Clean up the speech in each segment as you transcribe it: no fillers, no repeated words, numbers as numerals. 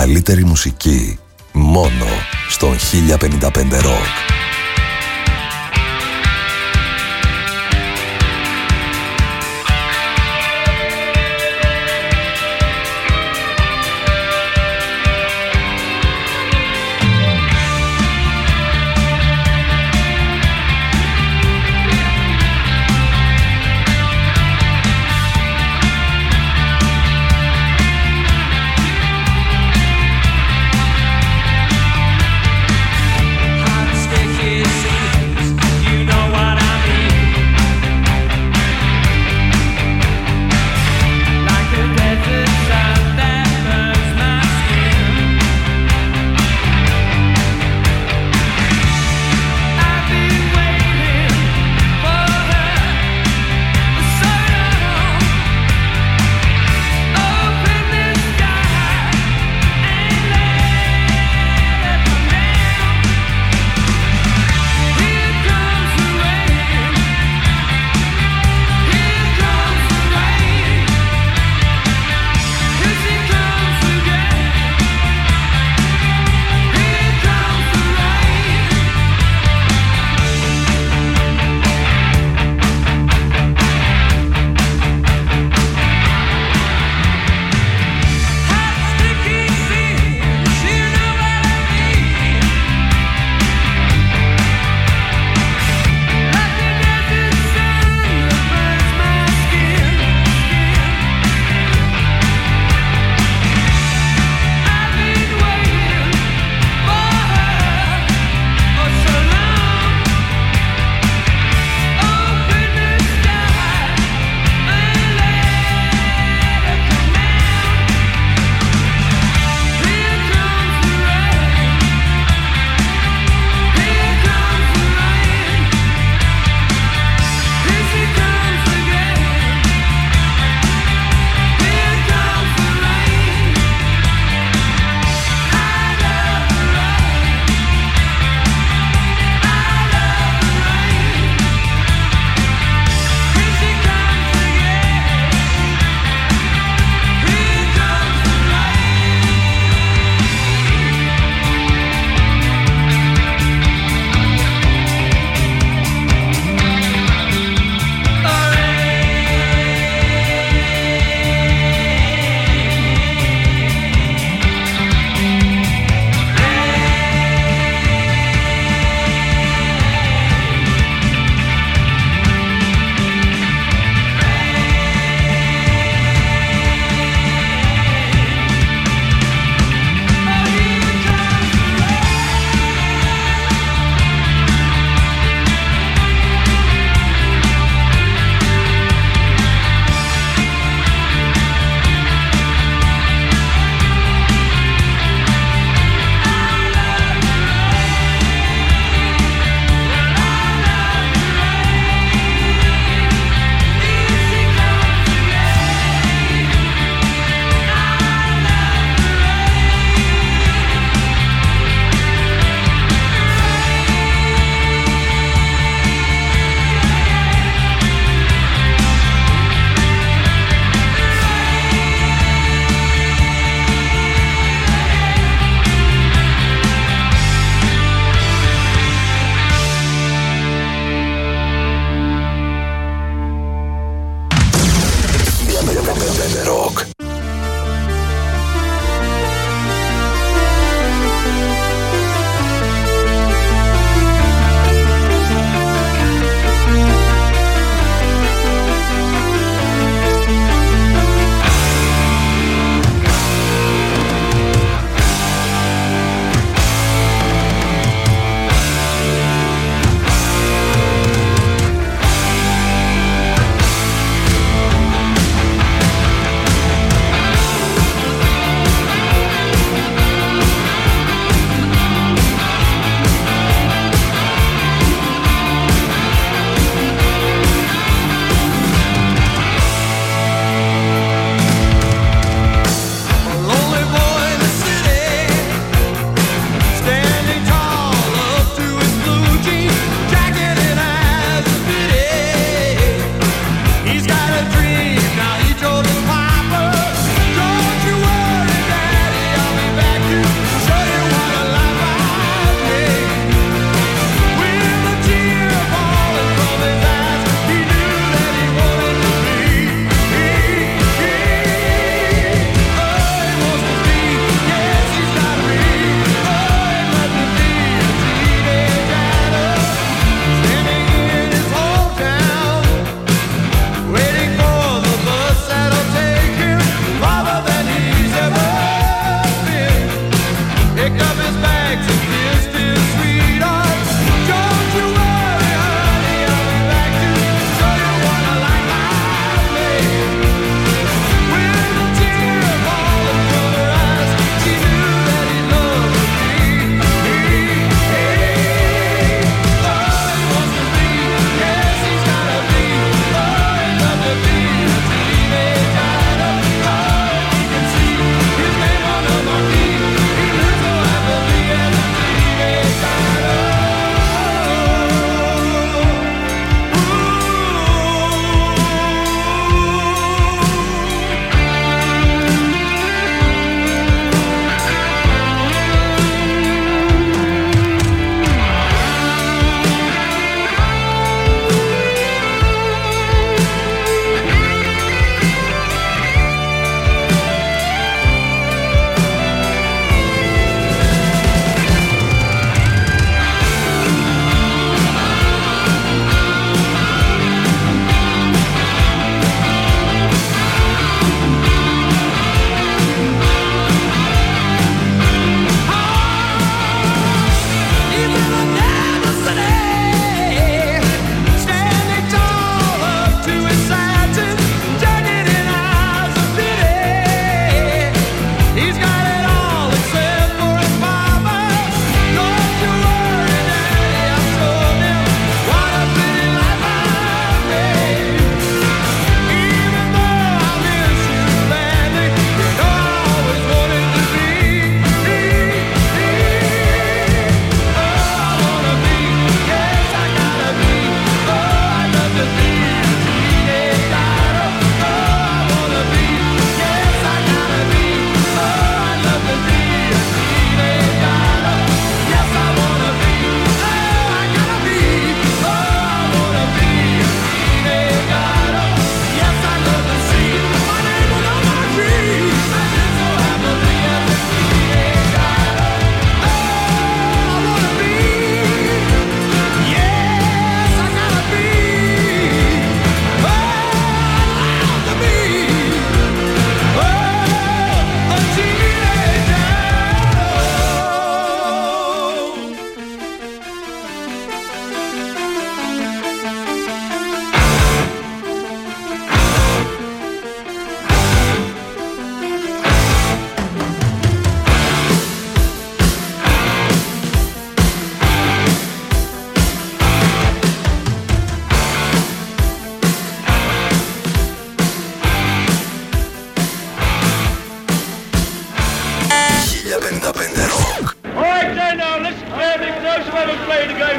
καλύτερη μουσική μόνο στον 1055 Rock. Sticky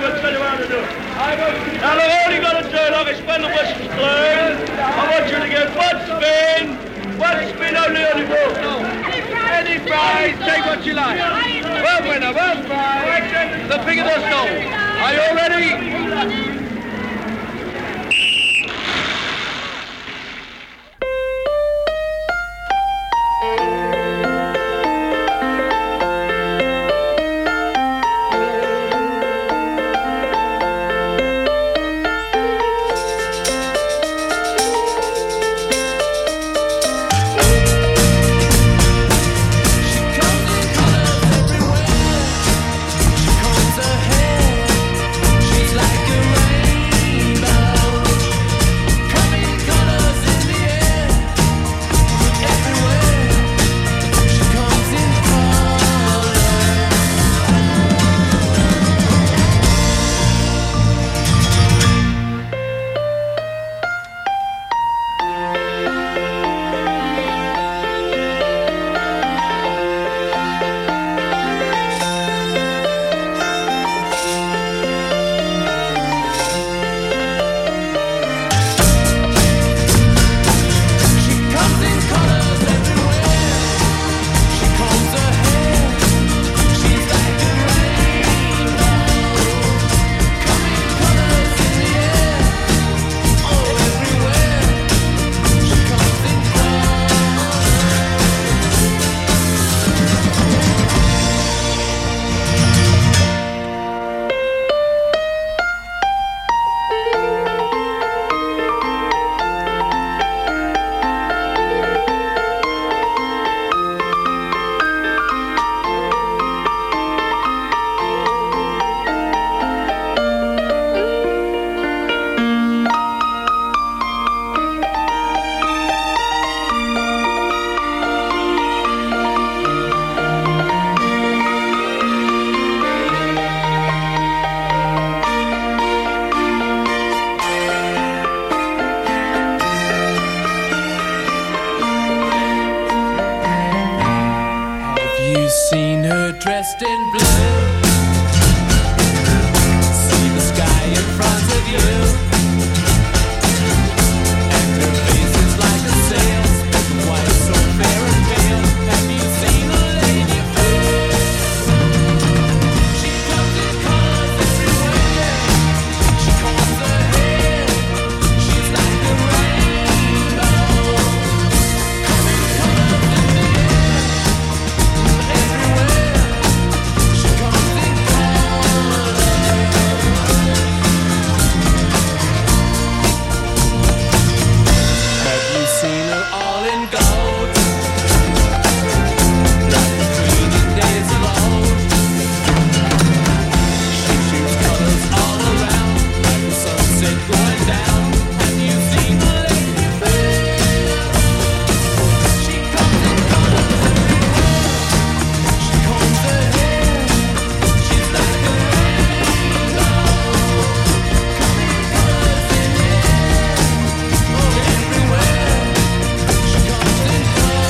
gonna tell you how to do it. Now, look, all you gotta do, like, is when the whistle's blown, I want you to get one spin only on the ball. Any prize, take what you like. One winner, one prize, the bigger the soul. Are you all ready? dressed in blue. See the sky in front of you, and her face is like a sail, white so fair and pale. Have you seen a lady fair? She comes in colors everywhere. She combs her hair. She's like a rainbow. Coming colors in the air. Everywhere. She comes in colors. Have you seen her all in gold? Like the queen in days of old. She shoots colors all around, like the sunset going down. Have you seen the lady fair? She comes in colors everywhere. She combs her hair. She's like a rainbow. Coming colors in the air. Oh, everywhere. She comes in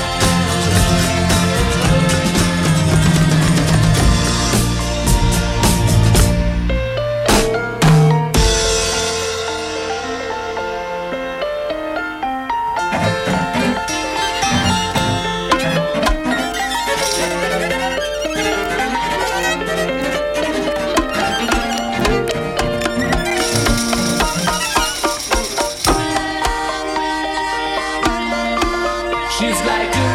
she's like a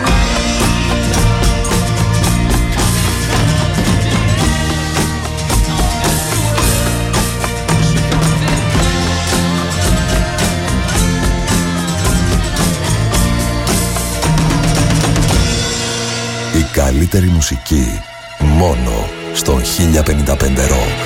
Η καλύτερη μουσική μόνο στον 1055 Rock.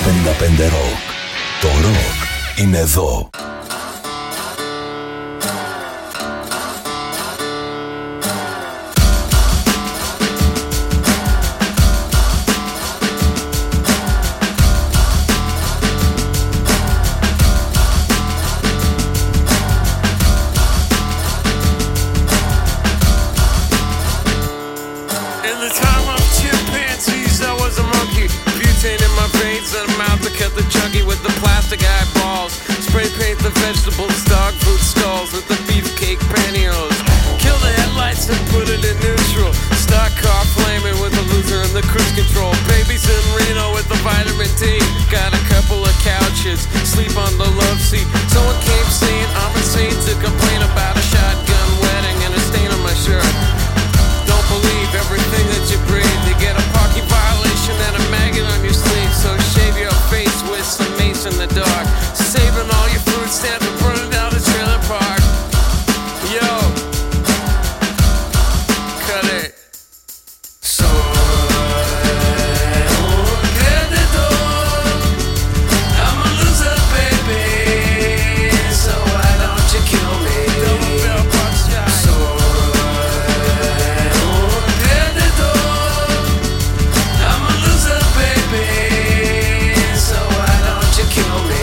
Rock. Το rock είναι εδώ. Vegetables, dog food stalls with the beefcake pantyhose. Kill the headlights and put it in neutral. Stock car flaming with the loser and the cruise control. Babies in Reno with the vitamin D. Got a couple of couches, sleep on the love seat. Someone came saying I'm insane to complain about a shotgun wedding and a stain on my shirt. Don't believe everything that you breathe. You get a parking violation and a maggot on your sleeve. So shave your face with some mace in the dark. Saving all your food stamps and burning down the trailer park. Yo, cut it. I'm a loser, baby. So why don't you kill me? I'm a loser, baby. So why don't you kill me?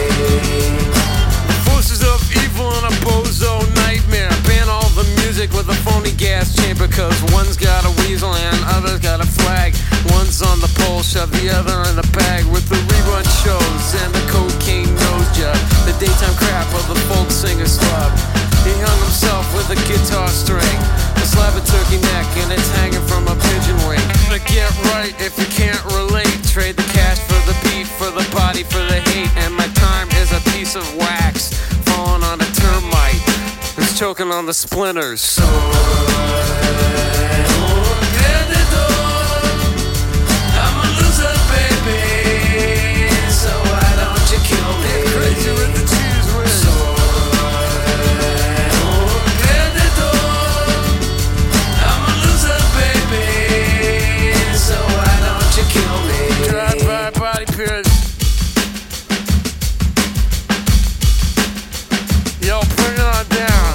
With a phony gas chamber, cause one's got a weasel and other's got a flag. One's on the pole, shove the other in a bag. With the rerun shows and the cocaine nose job, the daytime crap of the folk singer slob. He hung himself with a guitar string, a slab of turkey neck, and it's hanging from a pigeon wing. But get right if you can't relate. Trade the cash for the beat, for the body, for the hate. And my time is a piece of wax falling on a termite. It's choking on the splinters. I'm a loser, baby. So why don't you kill me? Crazy with the cheese whiz. I'm a loser, baby. So why don't you kill me? Drive-by body pierce. Yo, bring it on down.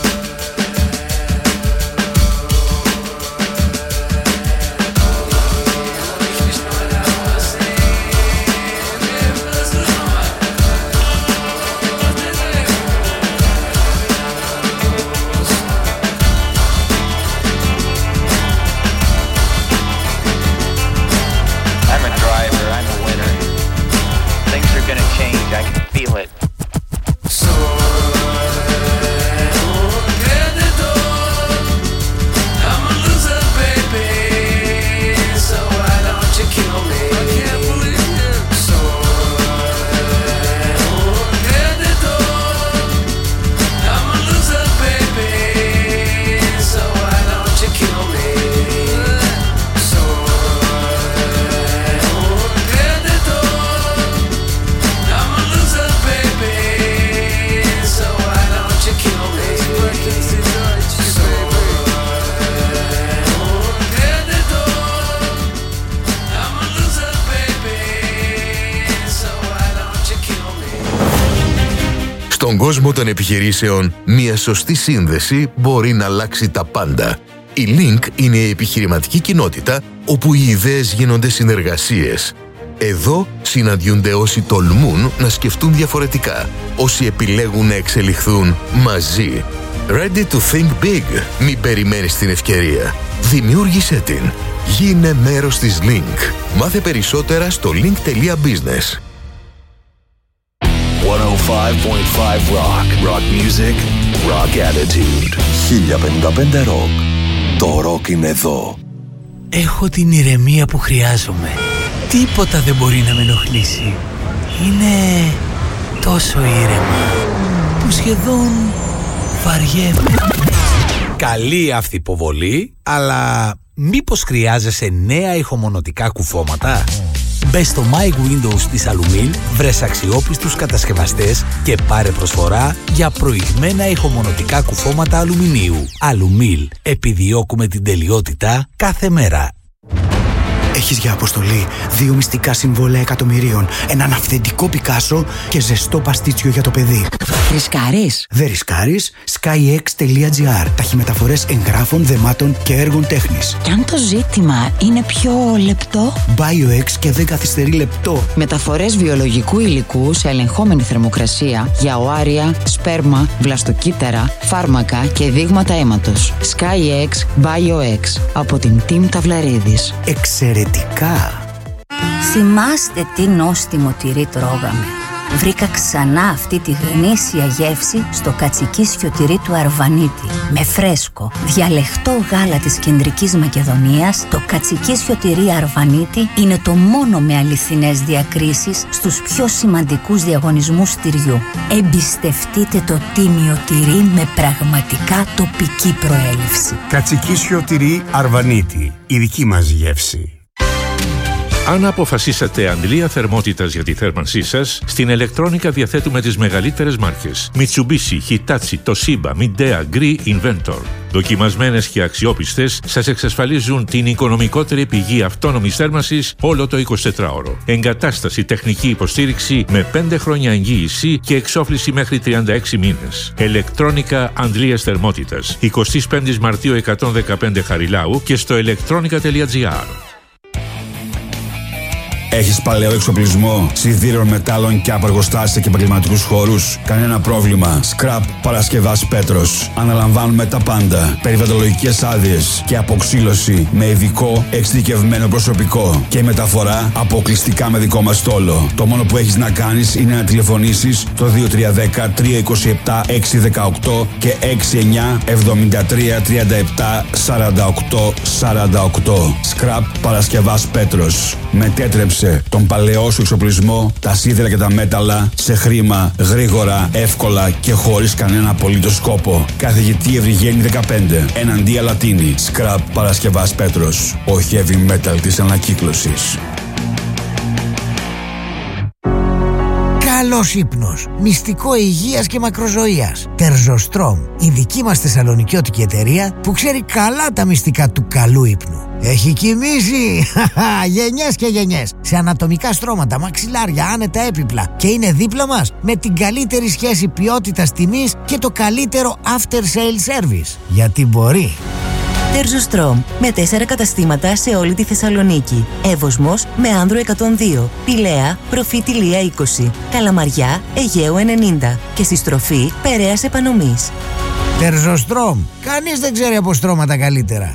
I can feel it. I'm a loser, baby. So why don't you kill me? I can't believe you. I'm a loser, baby. So why don't you kill me? Στον κόσμο των επιχειρήσεων, μια σωστή σύνδεση μπορεί να αλλάξει τα πάντα. Η Link είναι η επιχειρηματική κοινότητα όπου οι ιδέες γίνονται συνεργασίες. Εδώ συναντιούνται όσοι τολμούν να σκεφτούν διαφορετικά, όσοι επιλέγουν να εξελιχθούν μαζί. Ready to think big. Μην περιμένεις την ευκαιρία. Δημιούργησέ την. Γίνε μέρος της Link. Μάθε περισσότερα στο link.business. 105.5 Rock music, rock attitude. 1055 Rock. Το rock είναι εδώ. Έχω την ηρεμία που χρειάζομαι. Τίποτα δεν μπορεί να με ενοχλήσει. Είναι τόσο ήρεμα που σχεδόν βαριέμαι. Καλή αυτή υποβολή, αλλά μήπως χρειάζεσαι νέα ηχομονωτικά κουφώματα? Μπες στο My Windows της Alumil, βρες αξιόπιστους κατασκευαστές και πάρε προσφορά για προηγμένα ηχομονωτικά κουφώματα αλουμινίου. Alumil. Επιδιώκουμε την τελειότητα κάθε μέρα. Έχεις για αποστολή 2 μυστικά συμβόλαια εκατομμυρίων, έναν αυθεντικό Πικάσο και ζεστό παστίτσιο για το παιδί. Ρισκάρεις? Δεν ρισκάρεις. skyx.gr. Ταχυμεταφορές εγγράφων, δεμάτων και έργων τέχνης. Κι αν το ζήτημα είναι πιο λεπτό? BioX και δεν καθυστερεί λεπτό. Μεταφορές βιολογικού υλικού σε ελεγχόμενη θερμοκρασία για οάρια, σπέρμα, βλαστοκύτταρα, φάρμακα και δείγματα αίματος. SkyX BioX από την Team Ταυλαρίδης. Εξαιρετικά. Θυμάστε τι νόστιμο τυρί τρώγαμε? Βρήκα ξανά αυτή τη γνήσια γεύση στο κατσικίσιο τυρί του Αρβανίτη. Με φρέσκο, διαλεχτό γάλα της Κεντρικής Μακεδονίας, το κατσικίσιο τυρί Αρβανίτη είναι το μόνο με αληθινές διακρίσεις στους πιο σημαντικούς διαγωνισμούς τυριού. Εμπιστευτείτε το τίμιο τυρί με πραγματικά τοπική προέλευση. Κατσικίσιο τυρί Αρβανίτη, η δική μας γεύση. Αν αποφασίσατε αντλία θερμότητας για τη θέρμανσή σας, στην ηλεκτρόνικα διαθέτουμε τις μεγαλύτερες μάρκες Mitsubishi, Hitachi, Toshiba, Midea, Gree, Inventor. Δοκιμασμένες και αξιόπιστες, σας εξασφαλίζουν την οικονομικότερη πηγή αυτόνομης θέρμανσης όλο το 24ωρο. Εγκατάσταση, τεχνική υποστήριξη με 5 χρόνια εγγύηση και εξόφληση μέχρι 36 μήνες. Ηλεκτρόνικα αντλίας θερμότητας. 25 Μαρτίου 115 Χαριλάου και στο electronica.gr. Έχεις παλαιό εξοπλισμό, σιδήρων, μετάλλων και απεργοστάσια και επαγγελματικούς χώρους? Κανένα πρόβλημα. Scrap Παρασκευάς Πέτρος. Αναλαμβάνουμε τα πάντα. Περιβαλλοντολογικές άδειες και αποξύλωση με ειδικό εξειδικευμένο προσωπικό και μεταφορά αποκλειστικά με δικό μας στόλο. Το μόνο που έχεις να κάνεις είναι να τηλεφωνήσεις το 2310 327 618 και 69 73 37 48 48. Scrap Παρασκευάς Πέτρος. Μετέτρεψε τον παλαιό σου εξοπλισμό, τα σίδερα και τα μέταλλα σε χρήμα, γρήγορα, εύκολα και χωρίς κανένα απολύτως σκόπο. Καθηγητή Ευρυγένη 15, εναντία Λατίνη. Scrap Παρασκευάς Πέτρος. Ο heavy metal της ανακύκλωσης. Καλός ύπνος, μυστικό υγείας και μακροζωίας. Τερζοστρόμ, η δική μας θεσσαλονικιώτικη εταιρεία που ξέρει καλά τα μυστικά του καλού ύπνου. Έχει κοιμήσει γενιές και γενιές σε ανατομικά στρώματα, μαξιλάρια, άνετα έπιπλα και είναι δίπλα μας με την καλύτερη σχέση ποιότητας τιμής και το καλύτερο after sale service. Γιατί μπορεί. Τερζοστρόμ, με 4 καταστήματα σε όλη τη Θεσσαλονίκη. Εύωσμος με Άνδρο 102, Πηλαία, Προφήτη Λία 20, Καλαμαριά, Αιγαίου 90 και στη στροφή Περαίας Επανομής. Τερζοστρόμ, κανείς δεν ξέρει από στρώματα καλύτερα.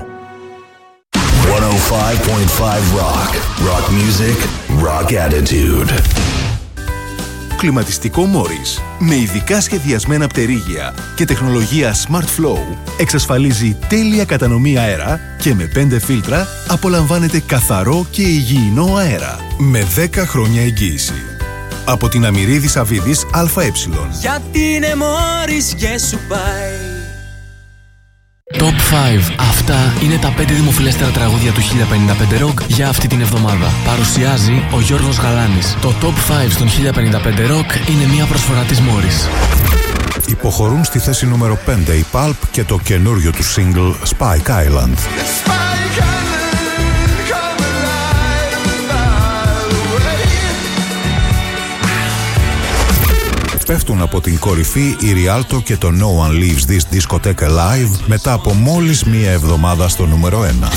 105.5 Rock. Rock music, rock attitude. Κλιματιστικό Morris με ειδικά σχεδιασμένα πτερίγια και τεχνολογία Smart Flow εξασφαλίζει τέλεια κατανομή αέρα και με 5 φίλτρα απολαμβάνετε καθαρό και υγιεινό αέρα με 10 χρόνια εγγύηση. Από την Αμυρίδης Αβίδης ΑΕ. Γιατί είναι Morris και σου πάει. Top 5. Αυτά είναι τα 5 δημοφιλέστερα τραγούδια του 1055 Rock για αυτή την εβδομάδα. Παρουσιάζει ο Γιώργος Γαλάνης. Το Top 5 στον 1055 Rock είναι μια προσφορά της Morris. Υποχωρούν στη θέση νούμερο 5 η Pulp και το καινούριο του single Spike Island. Πέφτουν από την κορυφή η Rialto και το No One Leaves This Discotheque Alive μετά από μόλις μία εβδομάδα στο νούμερο 1.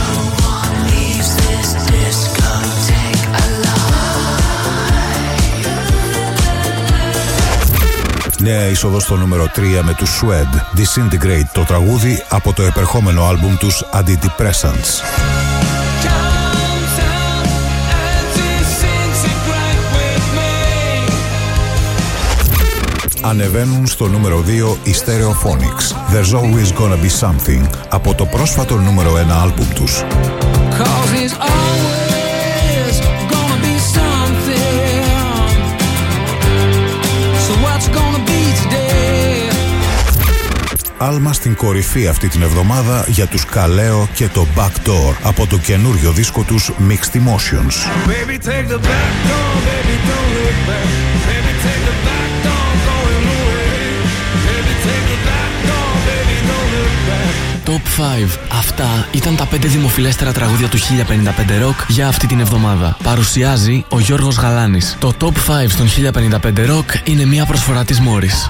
Νέα είσοδο στο νούμερο 3 με τους Suede, Disintegrate, το τραγούδι από το επερχόμενο άλμπουμ τους Antidepressants. Ανεβαίνουν στο νούμερο 2 οι Stereophonics, There's Always Gonna Be Something, από το πρόσφατο νούμερο 1 άλμπουμ τους. Άλμα στην κορυφή αυτή την εβδομάδα για τους Καλέο και το Backdoor από το καινούριο δίσκο τους Mixed Emotions. Baby, take the back door, baby, don't look back. Baby, take the back door, going away. Baby, take the back door, baby, don't look back. Top 5. Αυτά ήταν τα 5 δημοφιλέστερα τραγούδια του 1055 Rock για αυτή την εβδομάδα. Παρουσιάζει ο Γιώργος Γαλάνης. Το Top 5 στον 1055 Rock είναι μια προσφορά της Morris.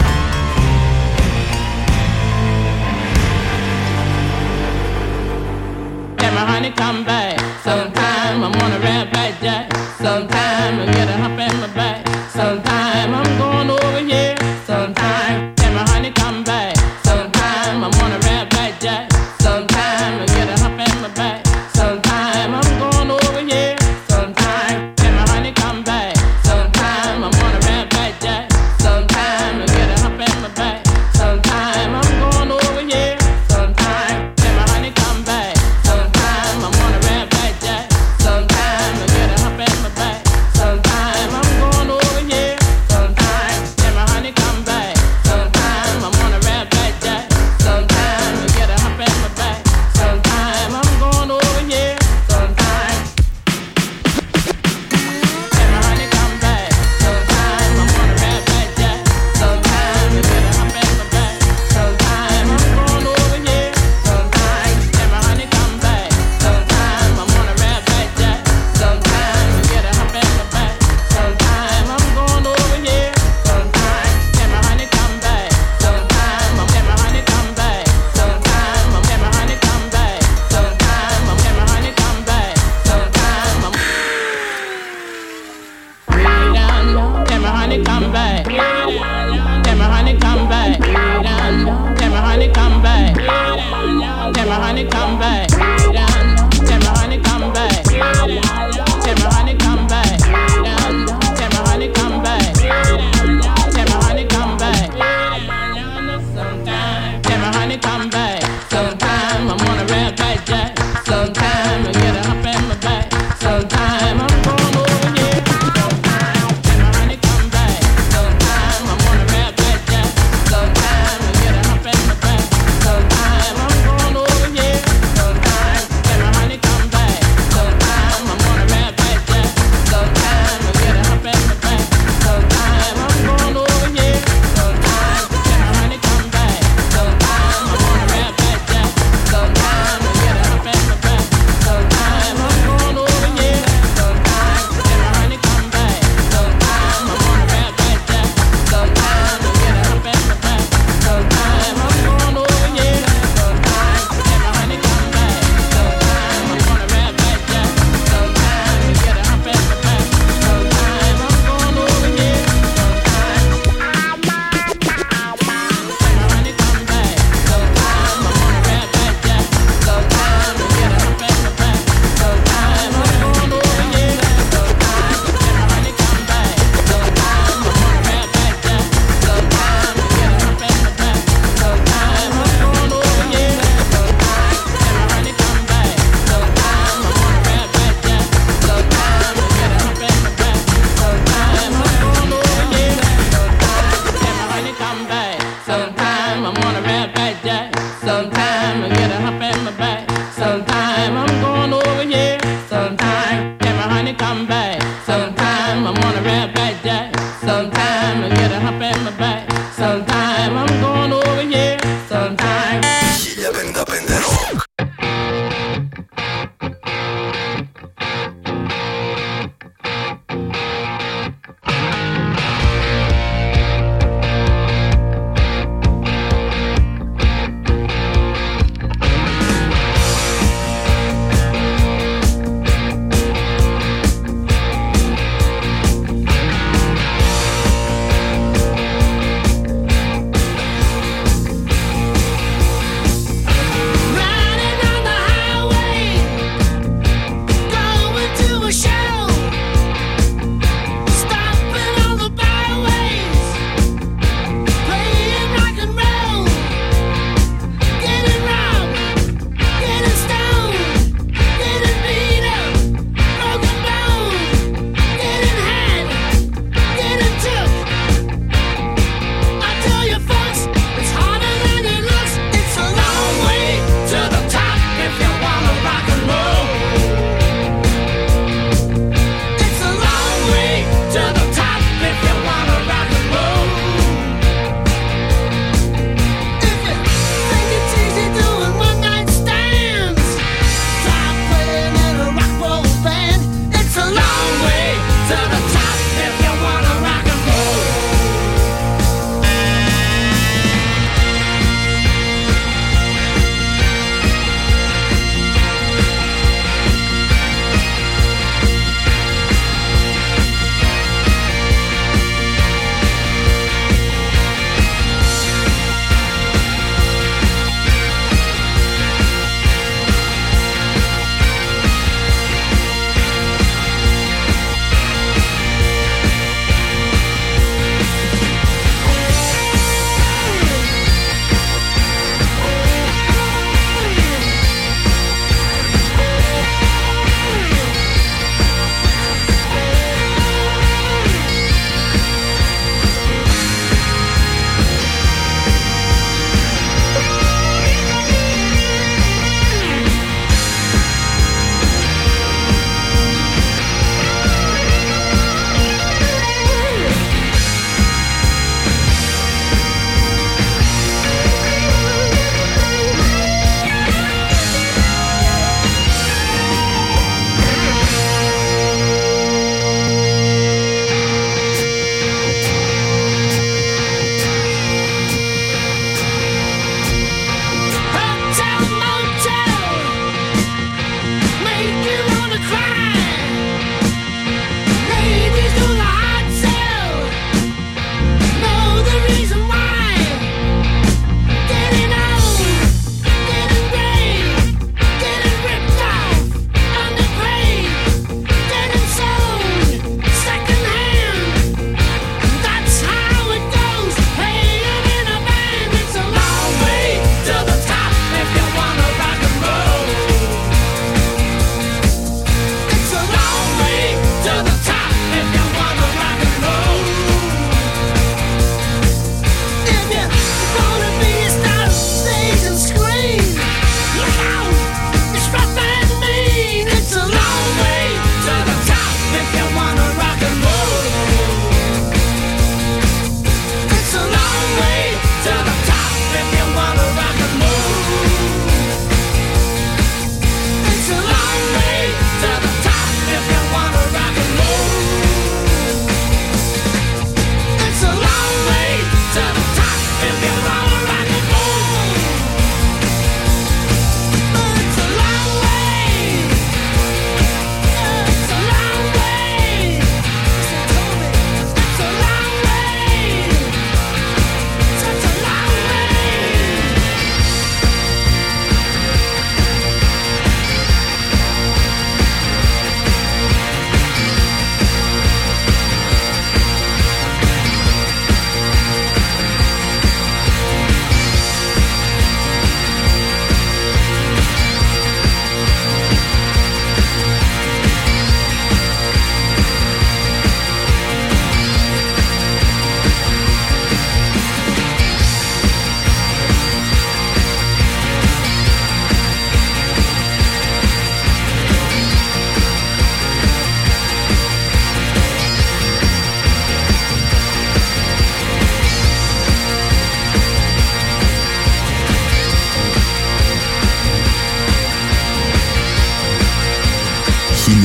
Honey, come back. Sometime I'm on a red back jack. Sometime I get a hump in my back. Sometime I'm going over here. Sometime, can my honey come back? Sometime I'm on a red back jack. Sometime I get a hump in my back. Sometime I'm going over here. Sometime, can my honey come back? Sometime I'm on a red back jack. Sometime I get a hump in my back. Sometime I'm going over here. Sometime, can my honey come back? Sometime I'm on a red back jack. Sometime I get a hump in my back. Sometime I'm going over here. Sometime, can my honey come back? Sometime I'm on a red back jack. Sometime I get a hump in my back. Sometime I'm going over here. Sometime, can my honey come back? Sometime I'm on a red back jack. Sometime I get a hump in my back. Sometime I'm going over here. Sometime, can my honey come back? Sometime I'm on a red back jack. Sometime I get a hump in my back. Sometime I'm going over here. Sometime, can my honey come back? Sometime I'm can my honey come back? Sometime I'm can my honey come back? Sometime I'm can my honey come back? Sometime I'm way down low. Can my honey come back? Can my honey come back? Can my honey come back? Can my honey come back? Can my honey come back? Can my honey come back? Can my honey come back? Can my honey come back? Sometime, can my honey come back? Sometime I'm on a red back jack. Sometime I get a hump in my back. Sometime I'm going over here. Sometime, can my honey come back? Sometime I'm on a red back jack. Sometime I get a hump in my back. Sometime I'm going over here. Sometime, can my honey come back? Sometime I'm on a red back jack. Sometime I get a hump in my back. Sometime I'm going over here. Sometime, can my honey come back? Sometime I'm on a red back jack. Sometime I get a hump in my back. Sometime I'm going over here. Sometime, can my honey come back? Sometime I'm on a red back jack. Sometime I get a hump in my back. Sometime I'm going over here. Sometime, can my honey come back? Sometime I'm on a red back jack. Sometime I get a hump in my back. Sometime I'm going over here. Sometime, can my honey come back? Sometime I'm on a red back jack. Sometime I get a hump in my back. Sometime I'm going over here. Sometime, can my honey come back? Sometime I'm on a red back jack. Sometime I get a hump in my back. Sometime I'm going over here. Sometime, can my honey come back? Sometime I'm on a red back jack. Sometime I get a hump in my back. Sometime I'm going over here. Sometime, can my honey come back? Sometime I'm on a red back jack. Sometime I get a hump in my back. Sometime I'm going over here. Sometime, can my honey come back? Sometime I'm on a red back jack. Sometime I get a hump in my back. Sometime I'm going over here. Sometime. 1055 Rock.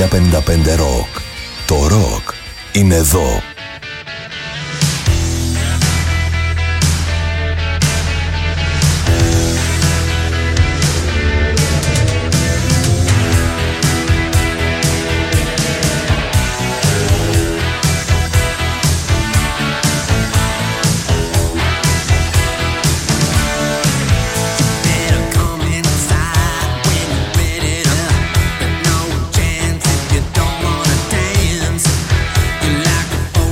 1055 Rock. Το ροκ είναι εδώ. You're like a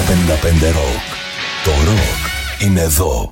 50-50 Rock. Το ροκ είναι εδώ.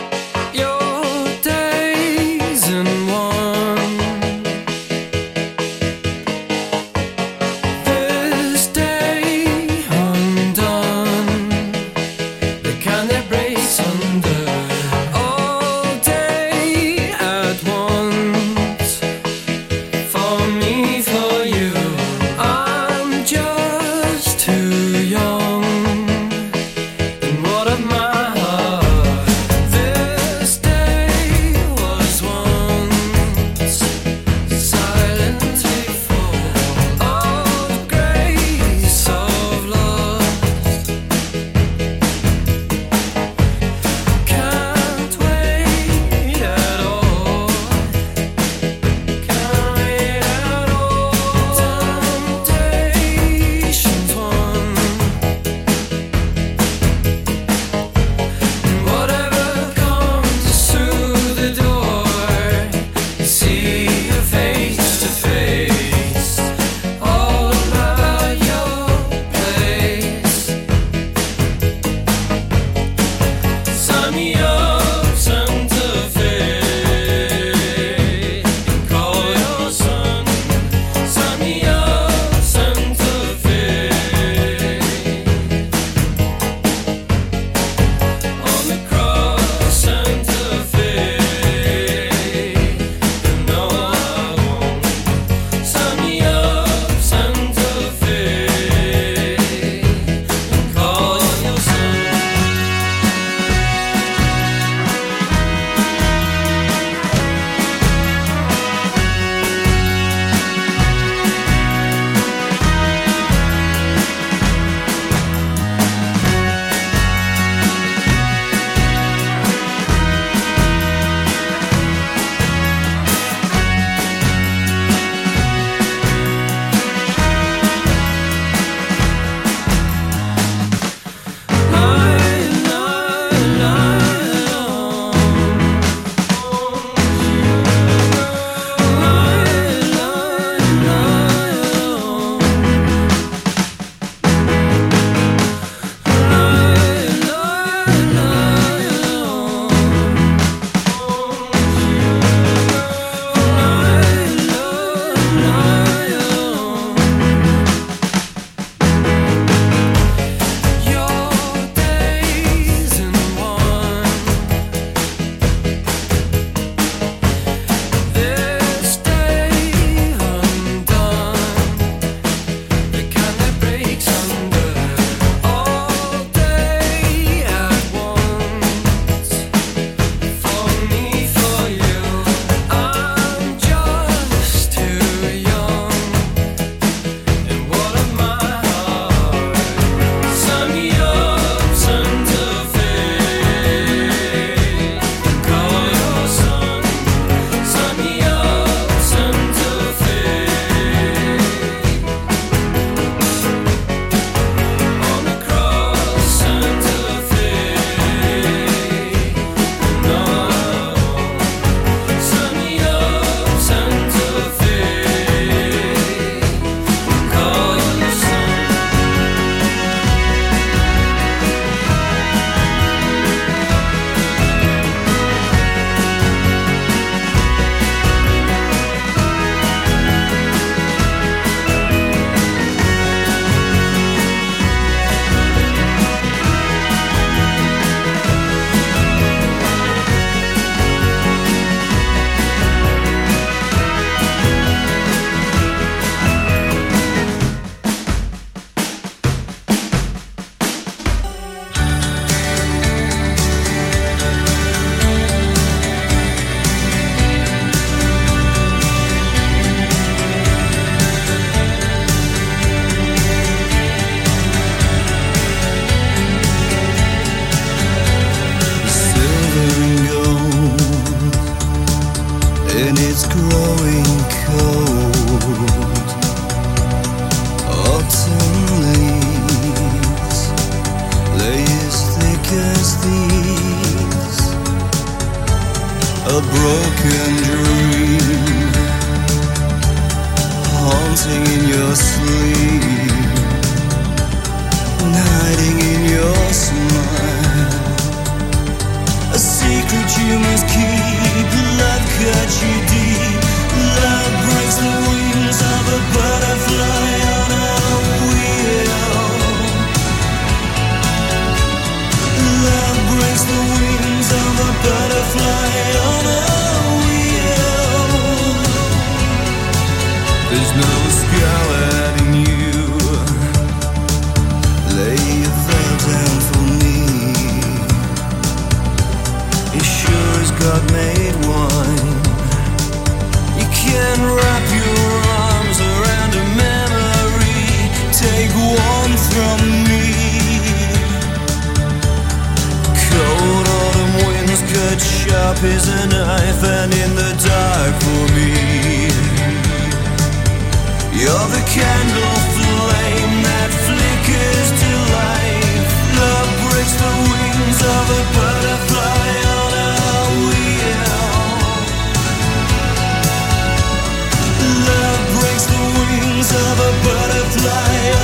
a broken dream haunting in your sleep, hiding in your smile. A secret you must keep. Love cuts you deep. Love breaks the wings of a butterfly on a wheel. Love breaks the wings of a butterfly on a wheel. There's no scarlet in you. Lay your thumb down for me. It sure as God made wine. You can wrap your arms around a memory. Take one from me. Cold autumn winds cut sharp as a knife, and in the dark for me, you're the candle flame that flickers to life. Love breaks the wings of a butterfly on a wheel. Love breaks the wings of a butterfly